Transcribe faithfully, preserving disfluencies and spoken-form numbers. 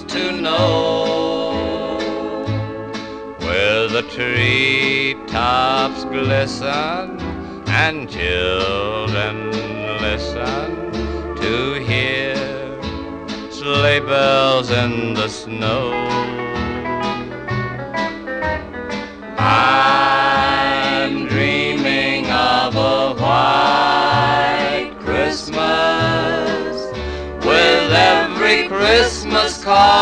to know, where the treetops glisten and children listen to hear sleigh bells in the snow. I'm dreaming of a white Christmas with every Christmas card